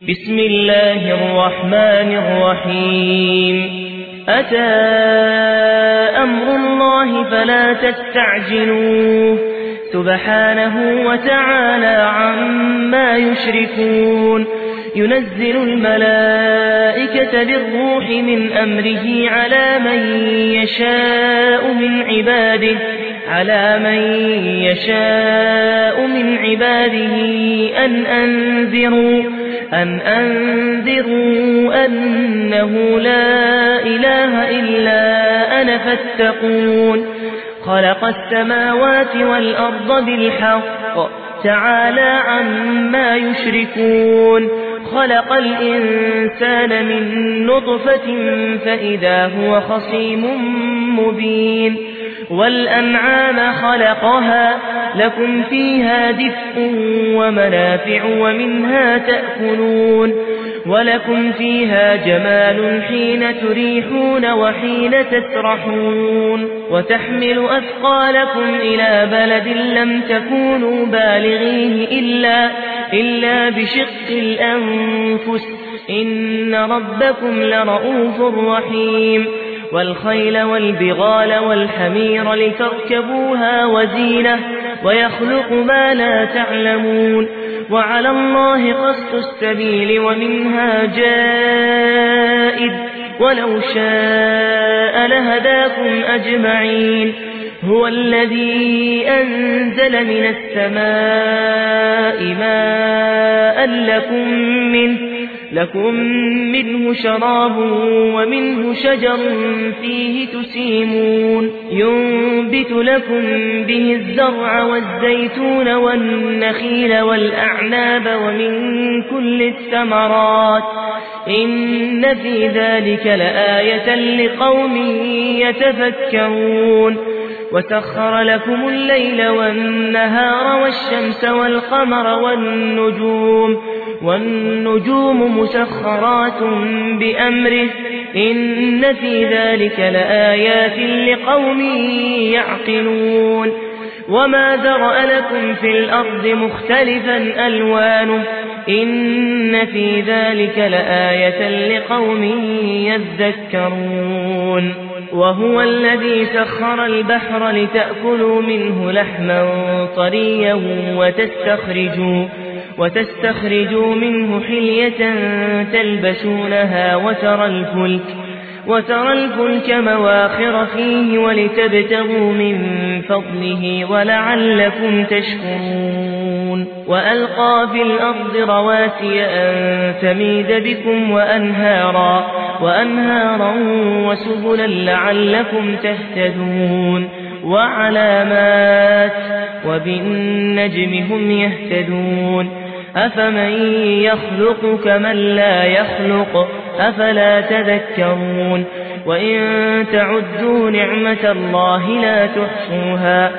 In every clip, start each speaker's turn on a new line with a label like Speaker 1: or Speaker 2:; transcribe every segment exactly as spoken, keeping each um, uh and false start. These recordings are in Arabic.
Speaker 1: بسم الله الرحمن الرحيم أتى أمر الله فلا تستعجلوه سبحانه وتعالى عما يشركون ينزل الملائكة بالروح من أمره على من يشاء من عباده على من يشاء من عباده أن أنذروا أن أنذروا أنه لا إله إلا أنا فاتقون خلق السماوات والأرض بالحق تعالى عما يشركون خلق الإنسان من نطفة فإذا هو خصيم مبين والأنعام خلقها لكم فيها دفء ومنافع ومنها تأكلون ولكم فيها جمال حين تريحون وحين تسرحون وتحمل أثقالكم إلى بلد لم تكونوا بالغيه إلا, إلا بشق الأنفس إن ربكم لرؤوف رحيم والخيل والبغال والحمير لتركبوها وزينة ويخلق ما لا تعلمون وعلى الله قصد السبيل ومنها جائد ولو شاء لهداكم أجمعين هو الذي أنزل من السماء ماء لكم منه لكم منه شراب ومنه شجر فيه تسيمون ينبت لكم به الزرع والزيتون والنخيل والأعناب ومن كل الثمرات إن في ذلك لآية لقوم يتفكرون وسخر لكم الليل والنهار والشمس والقمر والنجوم والنجوم مسخرات بأمره إن في ذلك لآيات لقوم يعقلون وما ذرأ لكم في الأرض مختلفا ألوانه إن في ذلك لآية لقوم يذكرون وهو الذي سخر البحر لتأكلوا منه لحما طريا وتستخرجوا وتستخرجوا منه حلية تلبسونها وترى الفلك وترى الفلك مواخر فيه ولتبتغوا من فضله ولعلكم تشكرون وألقى في الأرض رواسي أن تميد بكم وأنهارا وأنهارا وسبلا لعلكم تهتدون وعلامات وبالنجم هم يهتدون أفمن يخلق كمن لا يخلق أفلا تذكرون وإن تعدوا نعمة الله لا تحصوها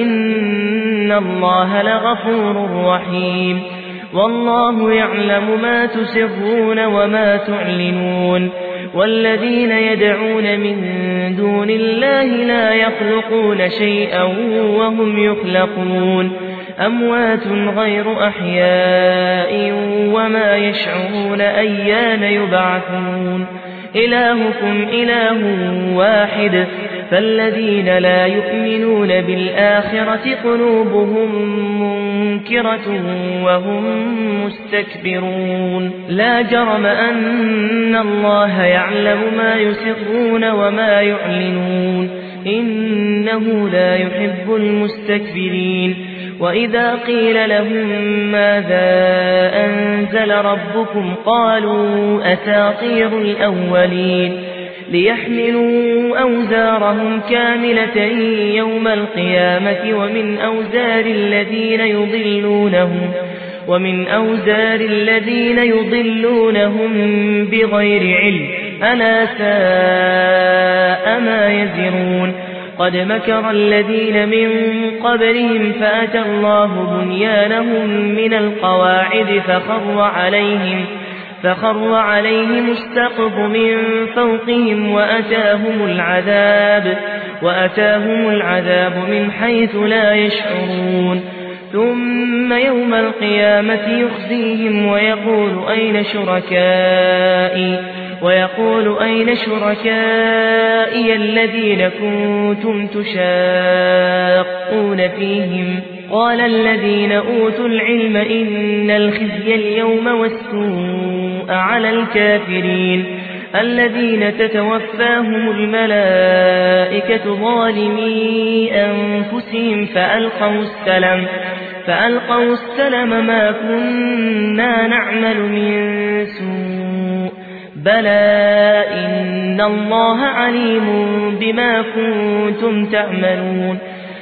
Speaker 1: إن الله لغفور رحيم والله يعلم ما تسرون وما تعلنون والذين يدعون من دون الله لا يخلقون شيئا وهم يخلقون أموات غير أحياء وما يشعرون أيان يبعثون إلهكم إله واحد فالذين لا يؤمنون بالآخرة قلوبهم منكرة وهم مستكبرون لا جرم أن الله يعلم ما يسرون وما يعلنون إنه لا يحب المستكبرين وإذا قيل لهم ماذا أنزل ربكم قالوا أساطير الأولين ليحملوا أوزارهم كاملة يوم القيامة ومن أوزار الذين يضلونهم ومن أوزار الذين يضلونهم بغير علم ألا ساء ما يزرون قد مكر الذين من قبلهم فأتى الله بنيانهم من القواعد فخر عليهم فخر عليهم السقف من فوقهم وأتاهم العذاب وأتاهم العذاب من حيث لا يشعرون ثم يوم القيامة يخزيهم ويقول أين شركائي ويقول أين شركائي الذين كنتم تشاقون فيهم قال الذين أوتوا العلم إن الخزي اليوم والسوء على الكافرين الذين تتوفاهم الملائكة ظالمي أنفسهم فألقوا السلم فألقوا السلم ما كنا نعمل من سوء بلى إن الله عليم بما كنتم تعملون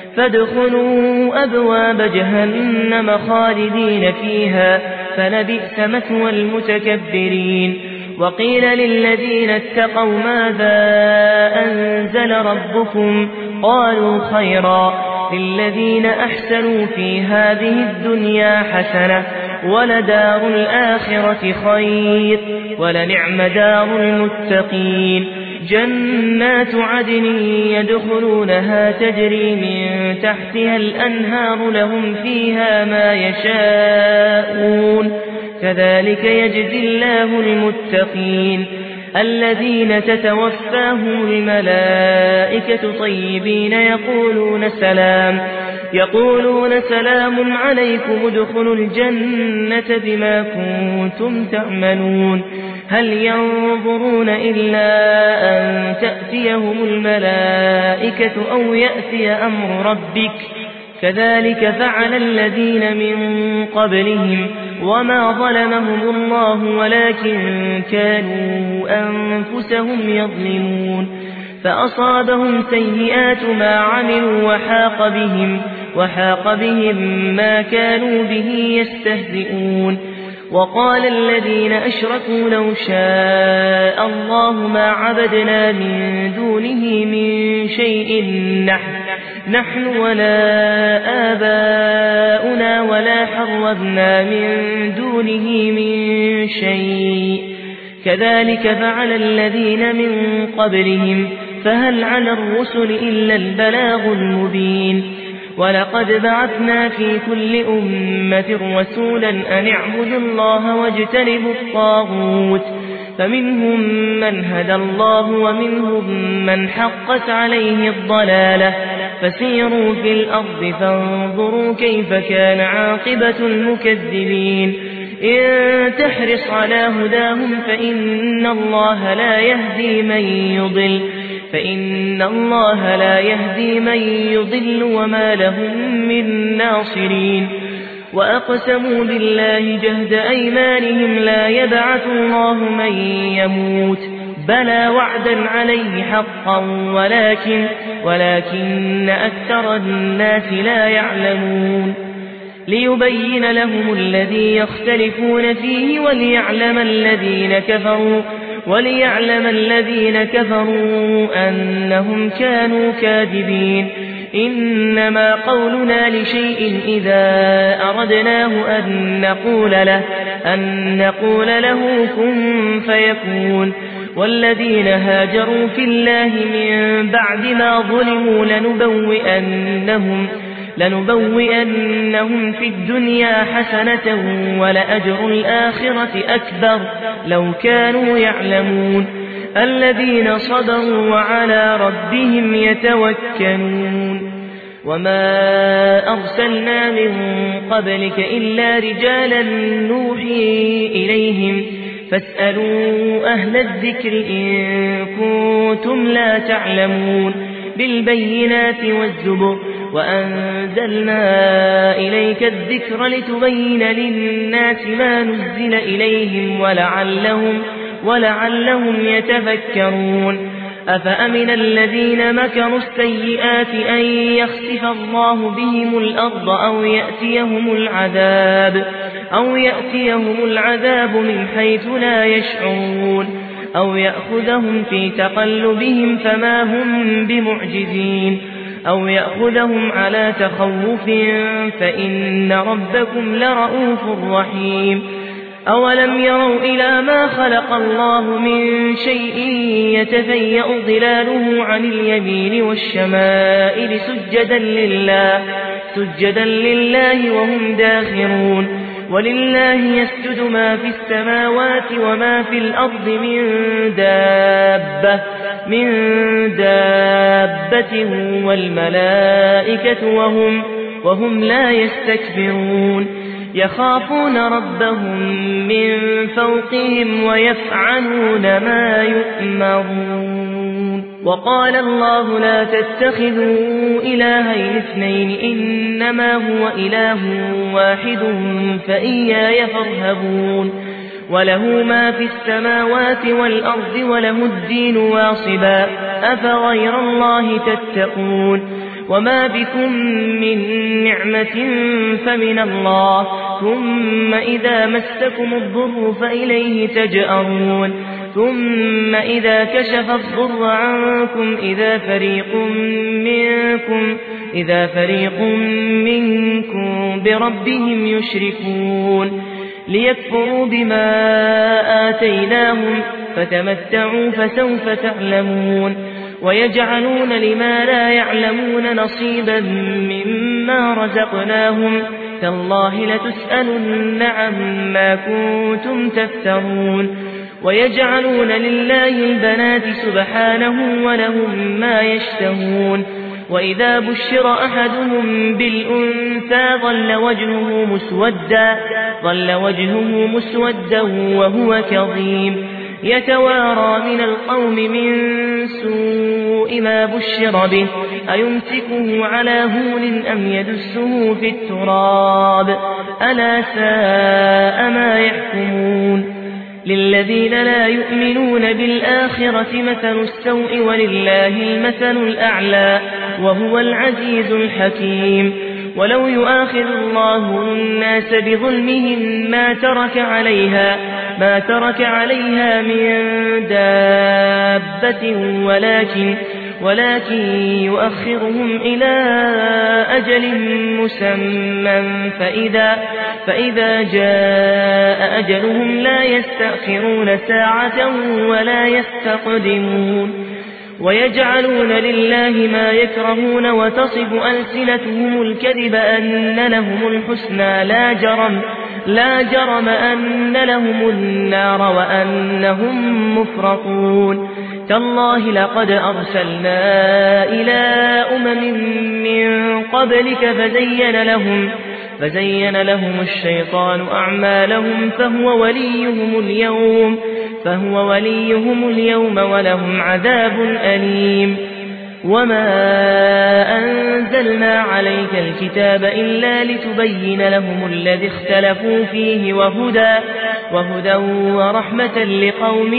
Speaker 1: فادخلوا أبواب جهنم خالدين فيها فلبئس مثوى المتكبرين وقيل للذين اتقوا ماذا أنزل ربكم قالوا خيرا للذين أحسنوا في هذه الدنيا حسنة ولدار الآخرة خير ولنعم دار المتقين جنات عدن يدخلونها تجري من تحتها الأنهار لهم فيها ما يشاءون كذلك يجزي الله المتقين الذين تتوفاهم الملائكة طيبين يقولون سلام يقولون سلام عليكم ادخلوا الجنة بما كنتم تعملون هل ينظرون إلا أن تأتيهم الملائكة أو يأتي أمر ربك كذلك فعل الذين من قبلهم وما ظلمهم الله ولكن كانوا أنفسهم يظلمون فأصابهم سيئات ما عملوا وحاق بهم, وحاق بهم ما كانوا به يستهزئون وقال الذين أشركوا لو شاء الله ما عبدنا من دونه من شيء نحن, نحن ولا آباؤنا ولا حرمنا من دونه من شيء كذلك فعل الذين من قبلهم فهل على الرسل إلا البلاغ المبين ولقد بعثنا في كل أمة رسولا أن اعبدوا الله واجتنبوا الطاغوت فمنهم من هدى الله ومنهم من حقت عليه الضلالة فسيروا في الأرض فانظروا كيف كان عاقبة المكذبين إن تحرص على هداهم فإن الله لا يهدي من يضل فإن الله لا يهدي من يضل وما لهم من ناصرين وأقسموا بالله جهد أيمانهم لا يبعث الله من يموت بلى وعدا عليه حقا ولكن, ولكن أكثر الناس لا يعلمون ليبين لهم الذي يختلفون فيه وليعلم الذين كفروا وليعلم الذين كفروا أنهم كانوا كاذبين إنما قولنا لشيء إذا أردناه أن نقول له, أن نقول له كن فيكون والذين هاجروا في الله من بعد ما ظلموا لنبوئنهم, لنبوئنهم في الدنيا حسنة ولأجر الآخرة أكبر لو كانوا يعلمون الذين صبروا وعلى ربهم يتوكلون وما أرسلنا من قبلك إلا رجالا نوحي إليهم فاسألوا أهل الذكر إن كنتم لا تعلمون بالبينات والزبر وأنزلنا إليك الذكر لتبين للناس ما نزل إليهم ولعلهم, ولعلهم يتفكرون أفأمن الذين مكروا السيئات أن يخسف الله بهم الأرض أو يأتيهم العذاب, أو يأتيهم العذاب من حيث لا يشعرون أو يأخذهم في تقلبهم فما هم بمعجزين أو يأخذهم على تخوف فإن ربكم لرؤوف رحيم أولم يروا إلى ما خلق الله من شيء يتفيأ ظلاله عن اليمين والشمائل سجدا لله, سجدا لله وهم داخرون ولله يسجد ما في السماوات وما في الأرض من دابة من دابة والملائكة وهم, وهم لا يستكبرون يخافون ربهم من فوقهم ويفعلون ما يؤمرون وقال الله لا تتخذوا إلهين اثنين إنما هو إله واحد فإياي فارهبون وله ما في السماوات والأرض وله الدين واصبا أفغير الله تتقون وما بكم من نعمة فمن الله ثم إذا مسكم الضر فإليه تجأرون ثم إذا كشف الضر عنكم إذا فريق منكم إذا فريق منكم بربهم يشركون ليكفروا بما آتيناهم فتمتعوا فسوف تعلمون ويجعلون لما لا يعلمون نصيبا مما رزقناهم تالله لتسألن عما كنتم تفترون ويجعلون لله البنات سبحانه ولهم ما يشتهون وإذا بشر أحدهم بالأنثى ظل وجهه مسودا ظل وجهه مسودا وهو كظيم يتوارى من القوم من سوء ما بشر به أيمسكه على هون أم يدسه في التراب ألا ساء ما يحكمون للذين لا يؤمنون بالآخرة مثل السوء ولله المثل الأعلى وهو العزيز الحكيم ولو يؤاخذ الله الناس بظلمهم ما ترك عليها ما ترك عليها من دابة ولكن ولكن يؤخرهم إلى أجل مسمى فإذا, فإذا جاء أجلهم لا يستأخرون ساعة ولا يستقدمون ويجعلون لله ما يكرهون وتصف ألسنتهم الكذب أن لهم الحسنى لا جرم لا جرم أن لهم النار وأنهم مفرطون تالله لقد أرسلنا إلى أمم من قبلك فزين لهم فزين لهم الشيطان أعمالهم فهو وليهم اليوم فهو وليهم اليوم ولهم عذاب أليم وما أنزلنا عليك الكتاب إلا لتبين لهم الذي اختلفوا فيه وهدى, وهدى ورحمة لقوم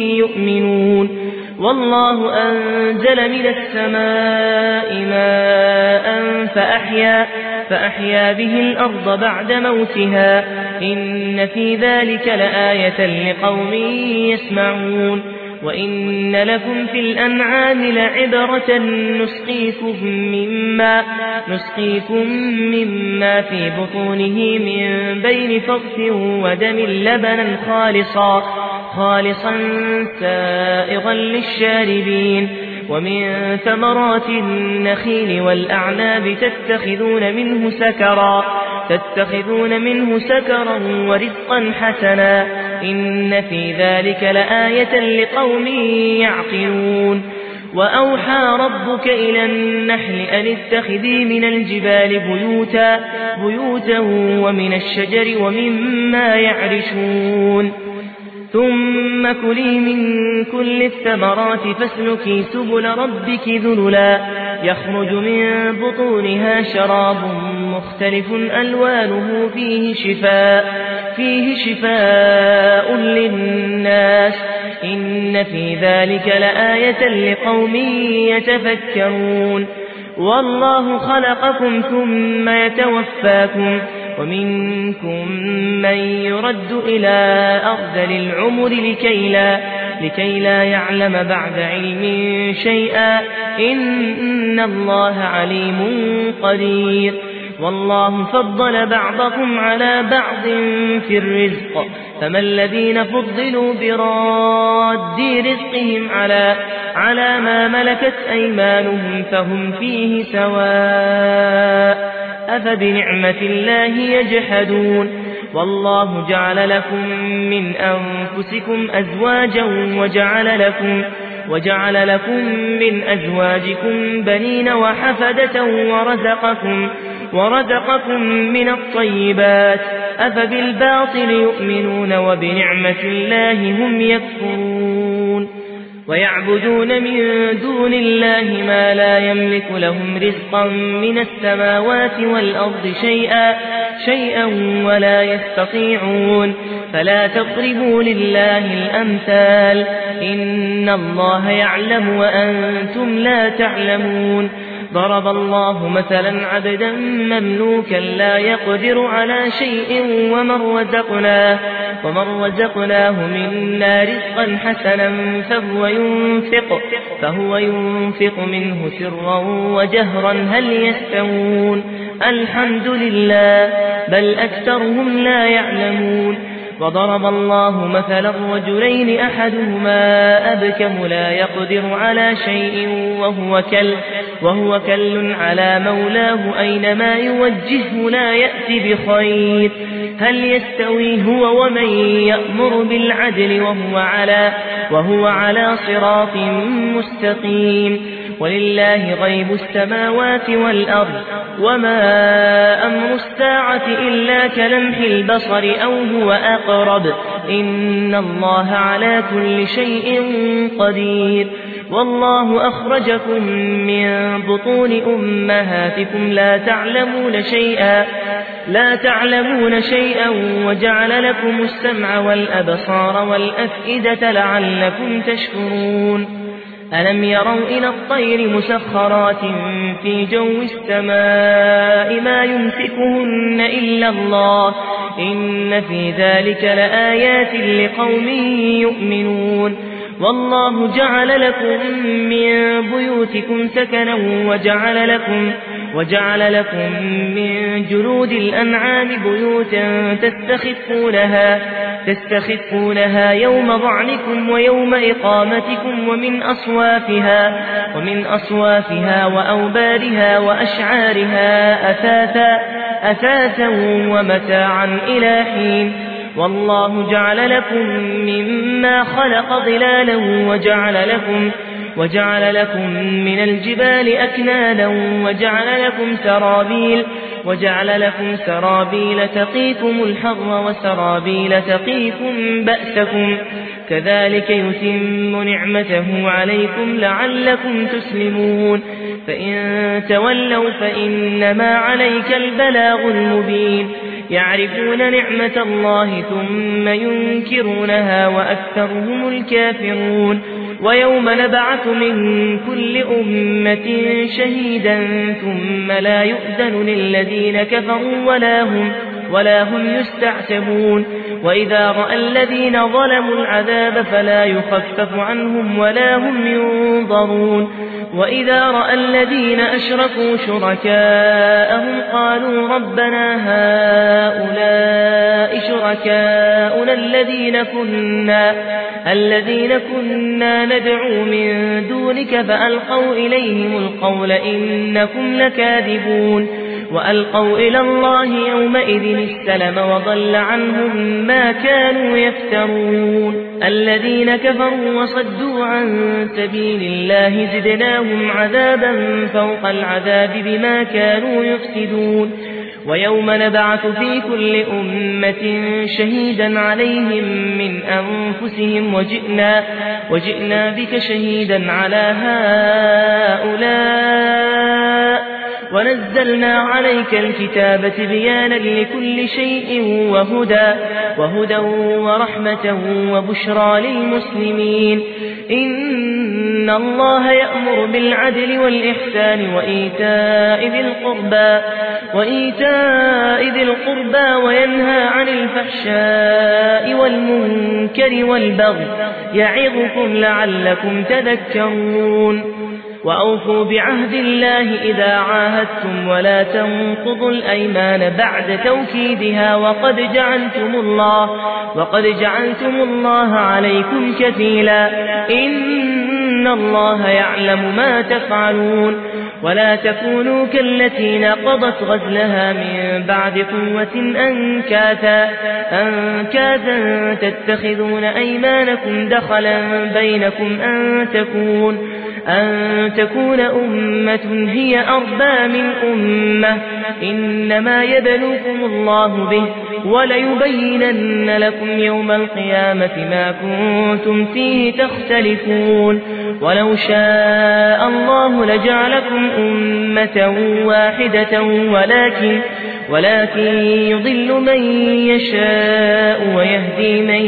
Speaker 1: يؤمنون والله أنزل من السماء ماء فأحيا, فأحيا به الأرض بعد موتها إن في ذلك لآية لقوم يسمعون وإن لكم في الأنعام لعبرة نسقيكم مما, نسقيكم مما في بطونه من بين فرث ودم لبنا خالصا, خالصا سائغا للشاربين ومن ثمرات النخيل والأعناب تتخذون منه سكرا تتخذون منه سكرا ورزقا حسنا إن في ذلك لآية لقوم يعقلون وأوحى ربك إلى النحل أن اتخذي من الجبال بيوتا, بيوتا ومن الشجر ومما يعرشون ثم كلي من كل الثمرات فاسلكي سبل ربك ذللا يخرج من بطونها شراب مختلف ألوانه فيه شفاء, فيه شفاء للناس إن في ذلك لآية لقوم يتفكرون والله خلقكم ثم يتوفاكم ومنكم من يرد إلى أرذل العمر لكي لا, لكي لا يعلم بعد علم شيئا إن الله عليم قدير والله فضل بعضكم على بعض في الرزق فما الذين فضلوا براد رزقهم على, على ما ملكت أيمانهم فهم فيه سواء أفبنعمة الله يجحدون والله جعل لكم من أنفسكم أزواجا وجعل لكم وجعل لكم من أزواجكم بنين وحفدة ورزقكم ورزقكم من الطيبات أفبالباطل يؤمنون وبنعمة الله هم يكفرون ويعبدون من دون الله ما لا يملك لهم رزقا من السماوات والأرض شيئا شيئا ولا يستطيعون فلا تضربوا لله الأمثال إن الله يعلم وأنتم لا تعلمون ضرب الله مثلا عبدا مملوكا لا يقدر على شيء ومن رزقناه, ومن رزقناه منا رزقا حسنا فهو ينفق, فهو ينفق منه سرا وجهرا هل يستوون الحمد لله بل أكثرهم لا يعلمون وضرب الله مثلا رجلين أحدهما أبكم لا يقدر على شيء وهو كل, وهو كل على مولاه أينما يوجهه لا يأتي بخير هل يستوي هو ومن يأمر بالعدل وهو على, وهو على صراط مستقيم ولله غيب السماوات والأرض وما أمر الساعة إلا كلمح البصر أو هو أقرب إن الله على كل شيء قدير والله أخرجكم من بطون أمهاتكم لا تعلمون شيئا لا تعلمون شيئا وجعل لكم السمع والأبصار والأفئدة لعلكم تشكرون ألم يروا إلى الطير مسخرات في جو السماء ما يمسكهن إلا الله إن في ذلك لآيات لقوم يؤمنون والله جعل لكم من بيوتكم سكنا وجعل لكم وجعل لكم من جلود الأنعام بيوتا تستخفونها تستخفونها يوم ضعنكم ويوم إقامتكم ومن أصوافها ومن أصوافها وأوبارها وأشعارها أثاثا أثاثا ومتاعا إلى حين والله جعل لكم مما خلق ظلالا وجعل لكم وجعل لكم من الجبال أكنانا وجعل لكم سرابيل وجعل لكم سرابيل تقيكم الحر وسرابيل تقيكم بأسكم كذلك يتم نعمته عليكم لعلكم تسلمون فإن تولوا فإنما عليك البلاغ المبين يعرفون نعمة الله ثم ينكرونها وأكثرهم الكافرون ويوم نبعث من كل أمة شهيدا ثم لا يؤذن للذين كفروا ولا هم, ولا هم يستعتبون وإذا رأى الذين ظلموا العذاب فلا يخفف عنهم ولا هم ينظرون وإذا رأى الذين أشركوا شركاءهم قالوا ربنا هؤلاء شركاؤنا الذين كنا, الذين كنا ندعو من دونك فألقوا إليهم القول إنكم لكاذبون وألقوا إلى الله يومئذ السلم وضل عنهم ما كانوا يفترون الذين كفروا وصدوا عن سبيل الله زدناهم عذابا فوق العذاب بما كانوا يفسدون ويوم نبعث في كل أمة شهيدا عليهم من أنفسهم وجئنا, وجئنا بك شهيدا على هؤلاء ونزلنا عليك الكتاب بيانا لكل شيء وهدى, وهدى ورحمة وبشرى للمسلمين إن الله يأمر بالعدل والإحسان وإيتاء ذي القربى, وإيتاء ذي القربى وينهى عن الفحشاء والمنكر والبغي يعظكم لعلكم تذكرون وأوفوا بعهد الله إذا عاهدتم ولا تنقضوا الأيمان بعد توكيدها وقد جعلتم الله, وقد جعلتم الله عليكم كفيلا إن الله يعلم ما تفعلون ولا تكونوا كالتي نقضت غزلها من بعد قوة أنكاثا أنكاثا تتخذون أيمانكم دخلا بينكم أن تكون أن تكون أمة هي أربى من أمة إنما يبلوكم الله به وليبينن لكم يوم القيامة ما كنتم فيه تختلفون ولو شاء الله لجعلكم أمة واحدة ولكن ولكن يضل من يشاء ويهدي من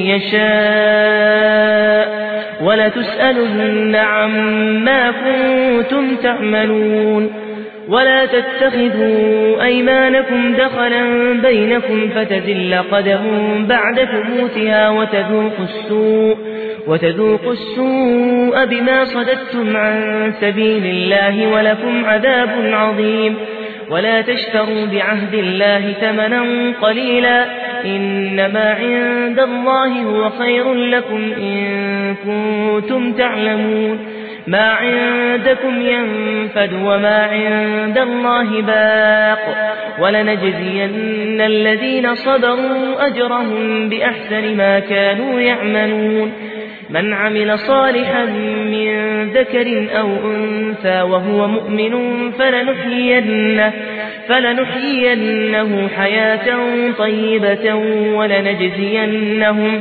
Speaker 1: يشاء ولتسألن عما كنتم تعملون ولا تتخذوا أيمانكم دخلا بينكم فتزل قدم بعد ثبوتها وتذوقوا السوء وتذوقوا السوء بما صددتم عن سبيل الله ولكم عذاب عظيم ولا تشتروا بعهد الله ثمنا قليلا إنما عند الله هو خير لكم إن كنتم تعلمون ما عندكم ينفد وما عند الله باق ولنجزين الذين صبروا أجرهم بأحسن ما كانوا يعملون من عمل صالحا من ذكر أو أنثى وهو مؤمن فلنحيينه, فلنحيينه حياة طيبة ولنجزينهم,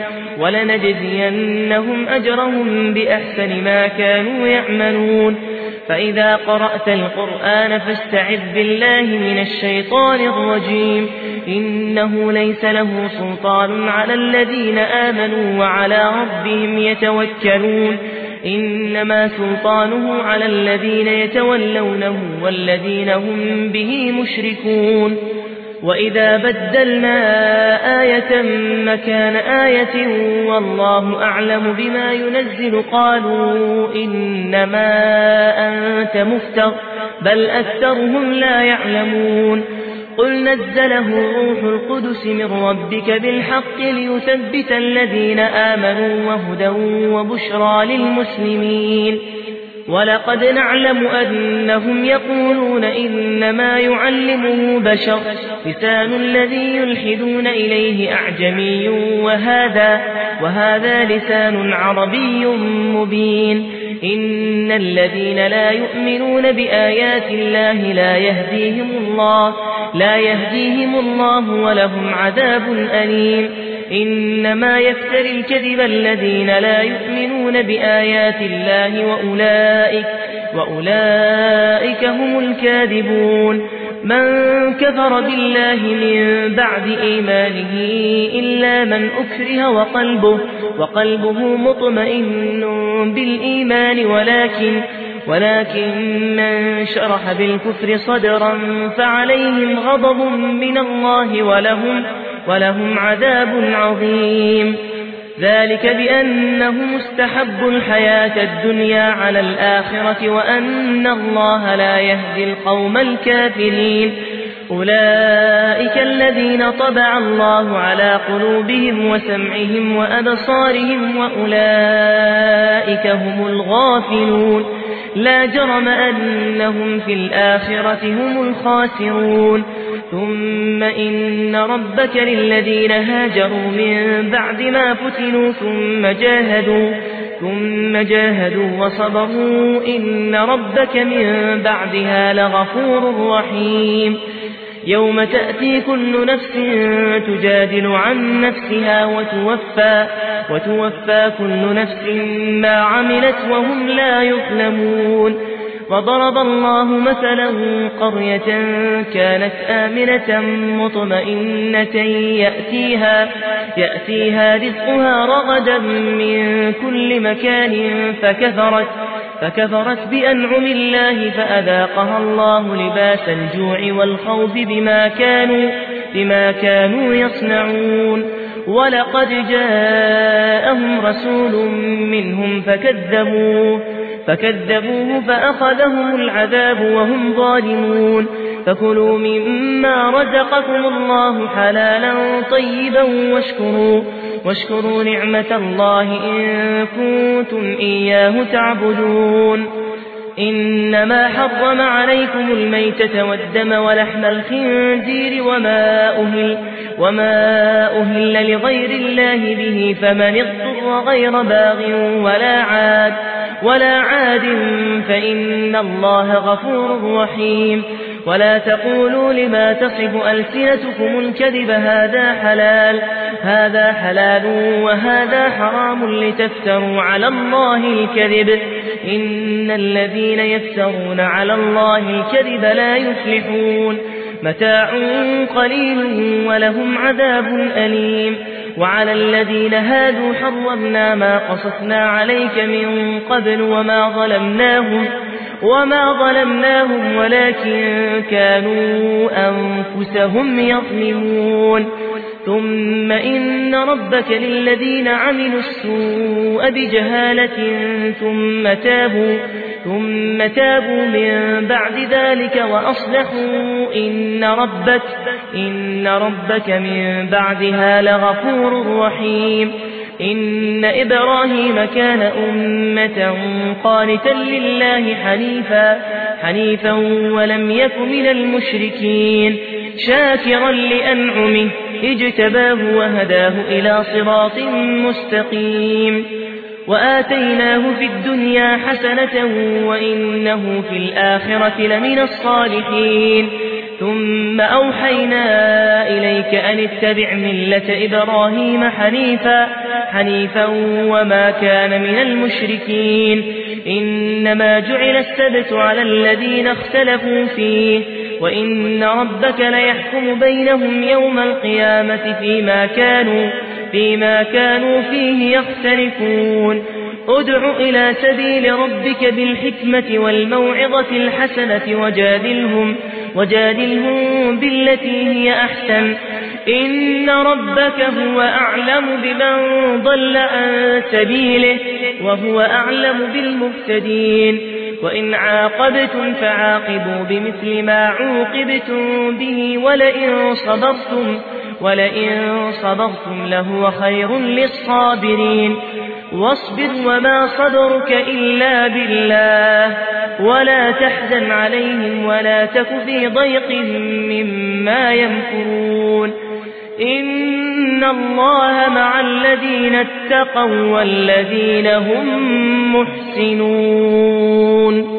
Speaker 1: ولنجزينهم أجرهم بأحسن ما كانوا يعملون فإذا قرأت القرآن فاستعذ بالله من الشيطان الرجيم إنه ليس له سلطان على الذين آمنوا وعلى ربهم يتوكلون إنما سلطانه على الذين يتولونه والذين هم به مشركون وإذا بدلنا آية مكان آية والله أعلم بما ينزل قالوا إنما أنت مفتر بل أكثرهم لا يعلمون قل نزله روح القدس من ربك بالحق ليثبت الذين آمنوا وهدى وبشرى للمسلمين ولقد نعلم أنهم يقولون إنما يعلمه بشر لسان الذي يلحدون إليه أعجمي وهذا, وهذا لسان عربي مبين إن الذين لا يؤمنون بآيات الله لا يهديهم الله, لا يهديهم الله ولهم عذاب أليم إنما يفتري الكذب الذين لا يؤمنون بآيات الله وأولئك, وأولئك هم الكاذبون من كفر بالله من بعد إيمانه إلا من أكره وقلبه, وقلبه مطمئن بالإيمان ولكن, ولكن من شرح بالكفر صدرا فعليهم غضب من الله ولهم, ولهم عذاب عظيم ذلك بأنهم استحبوا الحياة الدنيا على الآخرة وأن الله لا يهدي القوم الكافرين أولئك الذين طبع الله على قلوبهم وسمعهم وأبصارهم وأولئك هم الغافلون لا جرم أنهم في الآخرة هم الخاسرون ثم إن ربك للذين هاجروا من بعد ما فتنوا ثم جاهدوا, ثم جاهدوا وصبروا إن ربك من بعدها لغفور رحيم يوم تأتي كل نفس تجادل عن نفسها وتوفى, وتوفى كل نفس ما عملت وهم لا يظلمون وضرب الله مثلا قرية كانت آمنة مطمئنة يأتيها, يأتيها رزقها رغدا من كل مكان فكفرت, فكفرت بأنعم الله فأذاقها الله لباس الجوع والخوف بما كانوا, بما كانوا يصنعون ولقد جاءهم رسول منهم فكذبوه, فكذبوه فأخذهم العذاب وهم ظالمون فكلوا مما رزقكم الله حلالا طيبا واشكروا, واشكروا نعمة الله إن كنتم إياه تعبدون إنما حرم عليكم الميتة والدم ولحم الخنزير وما أهل, وما أهل لغير الله به فمن اضطر غير باغ ولا عاد, ولا عاد فإن الله غفور رحيم. ولا تقولوا لما تصف ألسنتكم الكذب هذا حلال هذا حلال وهذا حرام لتفتروا على الله الكذب إن الذين يفترون على الله الكذب لا يفلحون. متاع قليل ولهم عذاب أليم. وعلى الذين هادوا حرمنا ما قصصنا عليك من قبل وما ظلمناهم وما ظلمناهم ولكن كانوا أنفسهم يظلمون. ثم إن ربك للذين عملوا السوء بجهالة ثم تابوا, ثم تابوا من بعد ذلك وأصلحوا إن ربك, إن ربك من بعدها لغفور رحيم. إن إبراهيم كان أمة قانتا لله حنيفا, حنيفا ولم يك من المشركين شاكرا لأنعمه اجتباه وهداه إلى صراط مستقيم. وآتيناه في الدنيا حسنة وإنه في الآخرة لمن الصالحين. ثم أوحينا إليك أن اتبع ملة إبراهيم حنيفا, حنيفا وما كان من المشركين. إنما جعل السبت على الذين اختلفوا فيه وإن ربك ليحكم بينهم يوم القيامة فيما كانوا, فيما كانوا فيه يختلفون. ادع إلى سبيل ربك بالحكمة والموعظة الحسنة وجادلهم, وجادلهم بالتي هي أحسن إن ربك هو أعلم بمن ضل عن سبيله وهو أعلم بالمهتدين. وإن عاقبتم فعاقبوا بمثل ما عوقبتم به ولئن صبرتم, ولئن صبرتم لهو خير للصابرين. واصبر وما صبرك إلا بالله ولا تحزن عليهم ولا تك في ضيق مما يمكرون. إن الله مع الذين اتقوا والذين هم محسنون.